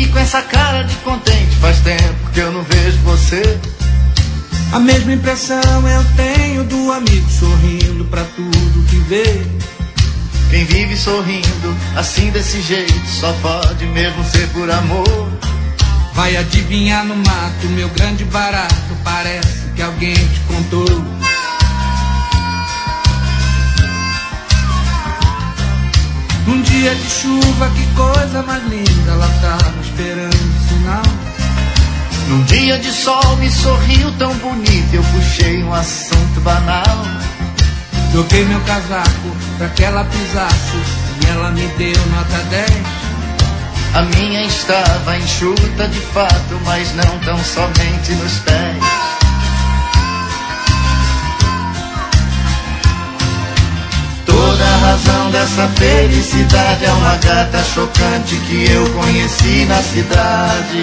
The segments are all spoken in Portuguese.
com essa cara de contente, faz tempo que eu não vejo você. A mesma impressão eu tenho do amigo sorrindo pra tudo que vê. Quem vive sorrindo assim desse jeito só pode mesmo ser por amor. Vai adivinhar no mato, meu grande barato, parece que alguém te contou. Num dia de chuva, que coisa mais linda, ela tava esperando o sinal. Num dia de sol me sorriu tão bonito, eu puxei um assunto banal. Joguei meu casaco pra que ela pisasse e ela me deu nota 10. A minha estava enxuta de fato, mas não tão somente nos pés. Toda a razão dessa felicidade é uma gata chocante que eu conheci na cidade.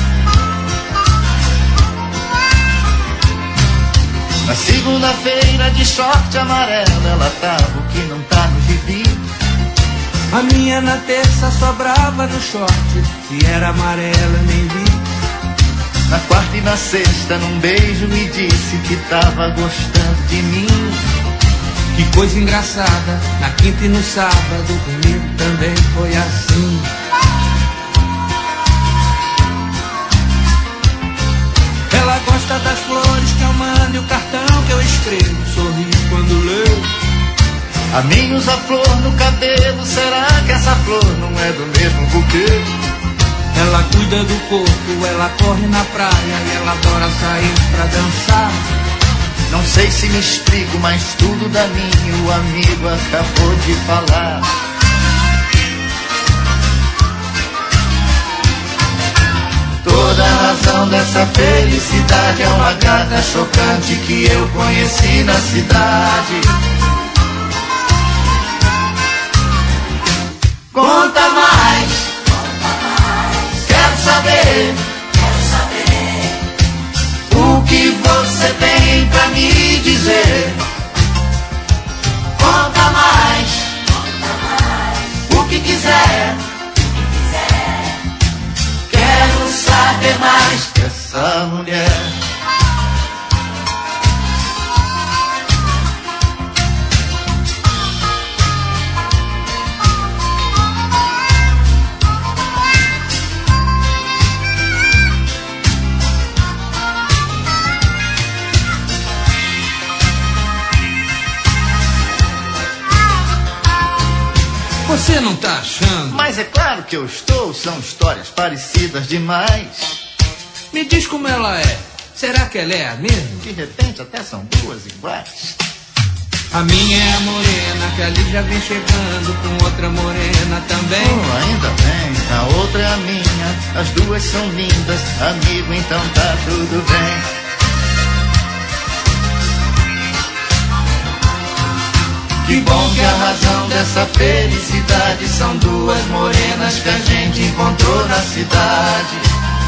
Na segunda-feira de short amarelo, ela tava o que não tá no gibi. A minha na terça sobrava no short, se era amarela nem vi. Na quarta e na sexta, num beijo me disse que tava gostando de mim. Que coisa engraçada, na quinta e no sábado, comigo também foi assim. Ela gosta das flores que eu mando e o cartão que eu escrevo, sorri quando leu. A mim usa flor no cabelo, será que essa flor não é do mesmo buquê? Ela cuida do corpo, ela corre na praia e ela adora sair pra dançar. Não sei se me explico, mas tudo da mim o amigo acabou de falar. Toda a razão dessa felicidade é uma gata chocante que eu conheci na cidade. Conta mais, quero saber o que você tem pra me dizer. Conta mais, o que quiser. Quero saber mais dessa mulher. Você não tá achando? Mas é claro que eu estou, são histórias parecidas demais. Me diz como ela é. Será que ela é a mesma? De repente até são duas iguais. A minha é a morena, que ali já vem chegando com outra morena também. Oh, ainda bem, a outra é a minha, as duas são lindas, amigo, então tá tudo bem. Que bom que a razão dessa felicidade são duas morenas que a gente encontrou na cidade.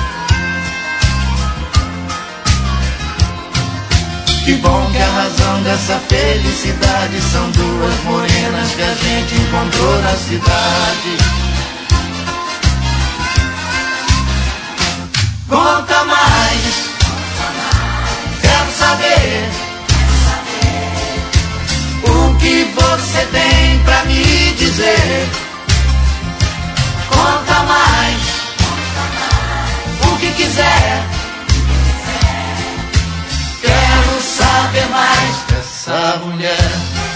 Que bom que a razão dessa felicidade são duas morenas que a gente encontrou na cidade. Conta mais, quero saber o que você tem pra me dizer. Conta mais, o que quiser. Quero saber mais dessa mulher.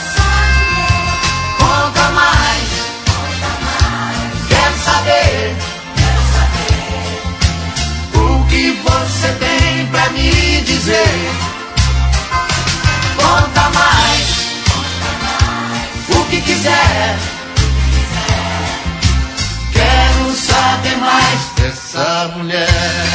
Conta mais, quero saber o que você tem pra me dizer. Conta mais, o que quiser. Quero saber mais dessa mulher.